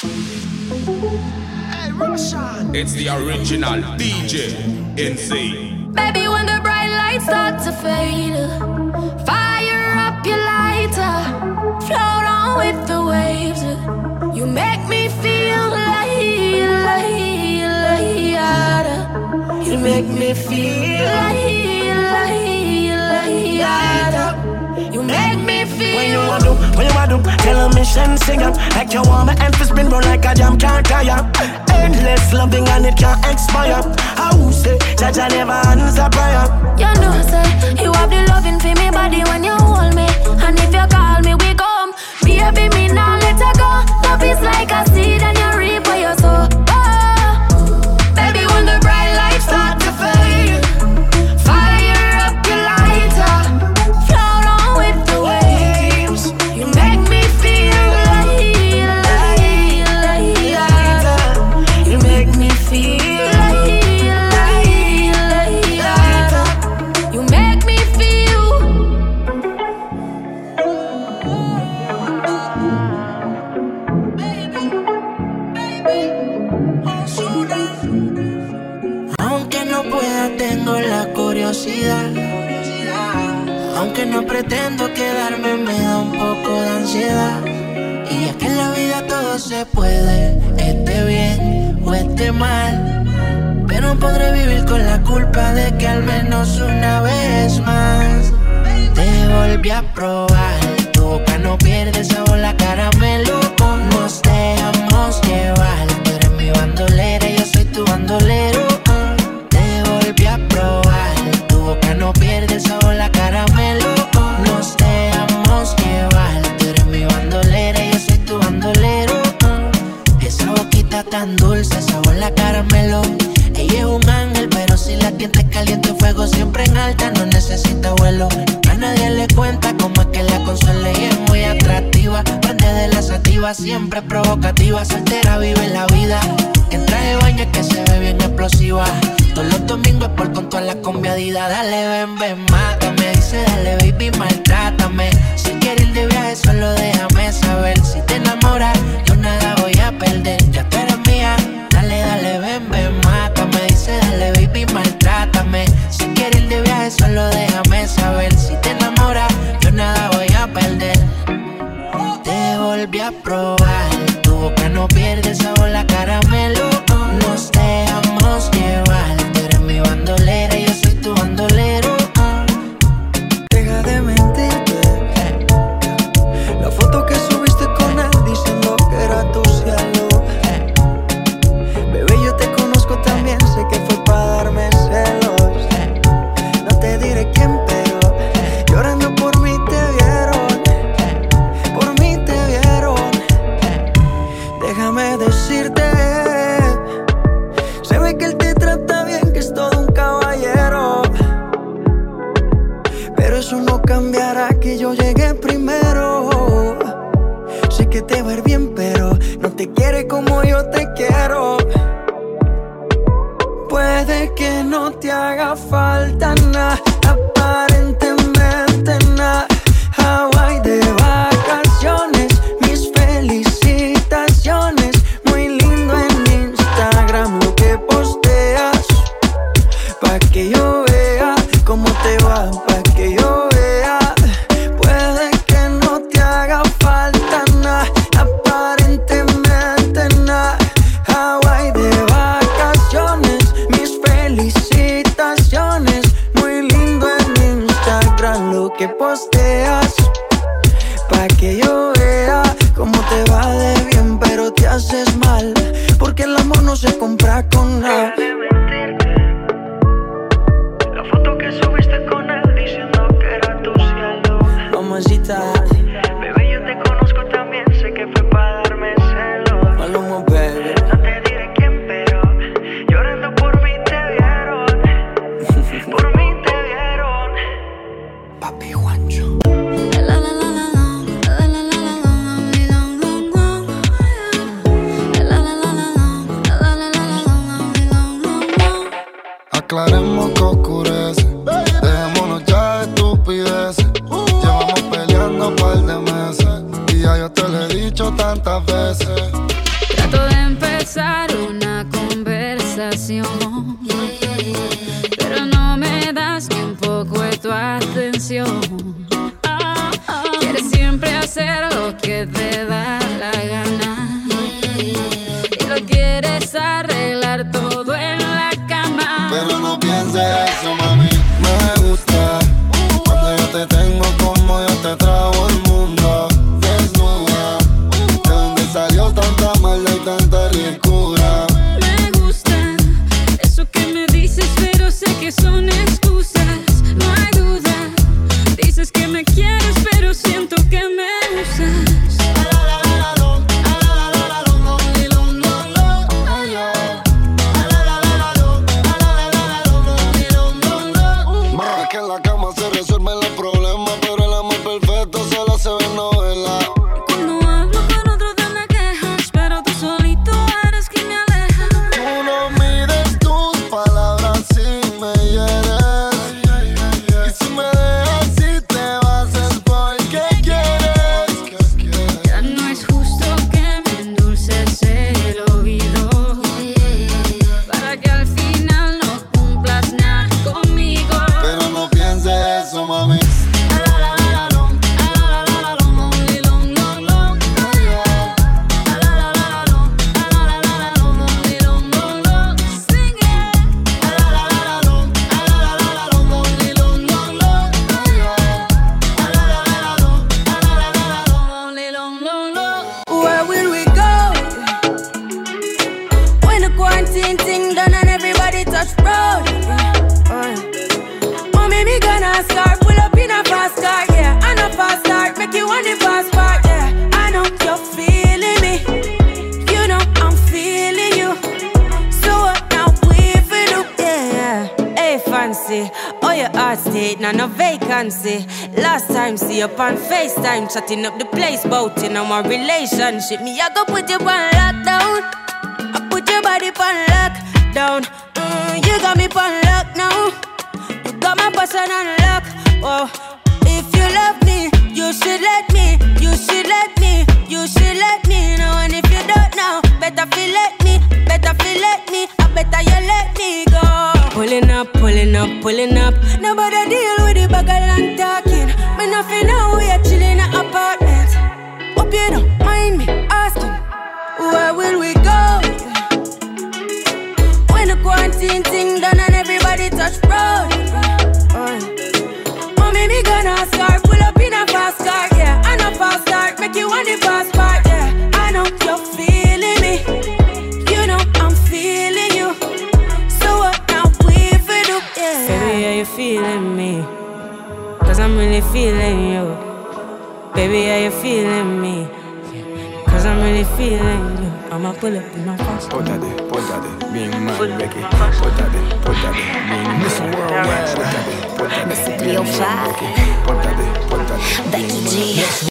Hey, Roshan. It's the original DJ NC. Baby, when the bright lights start to fade, fire up your lighter, float on with the waves. You make me feel you make me feel you make me feel. When you want to, tell a mission, sing up. Like you want my hand to spin round like a jam can't tire. Endless loving and it can't expire. I will say, Jaja never answer prayer. You know, say, you have the loving for me body when you hold me. And if you call me, we come. Baby, me now let her go. Love is like a seed and you reap what you sow. Baby, when the bright lights start to fade, fire up your lighter, float on with the waves. You make me feel you make me feel you make me feel. Aunque no pueda, tengo la curiosidad. Aunque no pretendo quedarme, me da un poco de ansiedad. Y es que en la vida todo se puede, esté bien o esté mal. Pero podré vivir con la culpa de que al menos una vez más te volví a probar. Tu boca no pierde sabor, la caramelo. Nos dejamos llevar. Tú eres mi bandolera, yo soy tu bandolero. Te volví a probar. Tu boca no pierde sabor, la caramelo. Nos dejamos llevar. Tú eres mi bandolera, yo soy tu bandolero. Esa boquita tan dulce, sabor la caramelo. Ella es un ángel, pero si la tientes caliente, fuego siempre en alta, no necesita vuelo. A nadie le cuenta cómo es que la consuela. Ella es muy atractiva, prende de la sativa, siempre provocativa, soltera, vive la vida. En traje de baño es que se ve bien explosiva. Todos los domingos es por con toda la conviadida. Dale, ven, ven, mátame. Dice, dale, baby, maltrátame. Si quieres ir de viaje, solo déjame saber. Si te enamoras, yo nada voy a perder. Ya tú eres mía. Dale, dale, ven, ven, mátame. Dice, dale, baby, maltrátame. Si quieres ir de viaje, solo déjame saber. Si te enamoras, yo nada voy a perder. Te volví a probar. Tu boca no pierde sabor, la caramelo. Nos dejamos llevar. Tú eres mi bandolera, yo soy tu bandolero. Deja de mentirte. La foto que subiste con él diciendo que era tu cielo. Bebé, yo te conozco también, sé que fue para darme celos. No te diré quién, pero llorando por mí te vieron. Por mí te vieron. Déjame decirte, se ve que él te trata bien, que es todo un caballero. Pero eso no cambiará que yo llegué primero. Sé que te va a ir bien, pero no te quiere como yo te quiero. Puede que no te haga falta nada, aparentemente nada. Hawaii de vacaciones, mis felicitaciones. Muy lindo en Instagram lo que posteas, pa' que yo vea cómo te va, pa' que yo vea. Puede que no te haga falta nada, aparentemente nada. Hawaii de vacaciones, mis felicitaciones. Muy lindo en Instagram lo que posteas, pa' que yo vea cómo te va de bien, pero te haces mal, porque el amor no se compra con nada. La foto que subiste con él diciendo que era tu cielo. Mamacita, bebé, yo te conozco también, sé que fue para darme celos. Maluma, baby. No te diré quién, pero llorando por mí te vieron. Por mí te vieron. Papi Juancho. Aclaremos que oscurece, dejémonos ya de estupideces. Llevamos peleando un par de meses y ya yo te lo he dicho tantas veces. empezar una conversación, pero no me das ni un poco de tu atención. Quieres siempre hacer lo que te da la gana y lo quieres arreglar todo en la cama. Pero no pienses eso, mami. Me gusta cuando yo te tengo como yo te trago el mundo. Desnuda, de donde salió tanta maldad y tanta ricura. Me gusta eso que me dices, pero sé que son excusas. No hay duda, dices que me quieres, pero siento que me usas. Que en la cama se resuelven los problemas, pero el amor perfecto solo se ve en novela. Cuando hablo con otros te me quejas, pero tú solito eres quien me aleja. Tú no mides tus palabras si me hieres. Y si me dejas, si te vas es porque quieres. Ya no es justo que me endulces el oído, para que al final no cumplas nada conmigo. Pero no pienses eso, mami. Where will we go when the quarantine thing done and everybody touch road? Mommy, me gonna start pull up in a fast car, yeah. And a fast start make you want the fast part, yeah. I know you're feeling me, you know I'm feeling you. So what now we fi do, yeah. Hey fancy, oh your heart state, now no vacancy. Last time see you on FaceTime, chatting up the place bout in our relationship. Me I go put you on lockdown, I put your body on lockdown. You got me on lock now, you got my person on lock. Oh, if you love me, you should let me, you should let me, you should let me know. And if you don't know, better feel let me, better feel let me, I better you let me go. Pulling up, pulling up, pulling up. Nobody deal with the bagel and talking. Me nothing now, we are chilling in an apartment. Hope you don't mind me asking, where will we go when the quarantine thing done and everybody touch road? Mommy, me gonna start pull up in a fast car, yeah. And a fast start make you want the fast part, yeah. I know you're feeling me, you know I'm feeling you. So what now we fi do, yeah. Baby, are you feeling me? Cause I'm really feeling you. Baby, are you feeling me? Cause I'm really feeling you. I'ma pull up in my fast car. Put that being mad, Becky. Put that being Miss Worldwide. Put that being Becky. Put that being Becky G.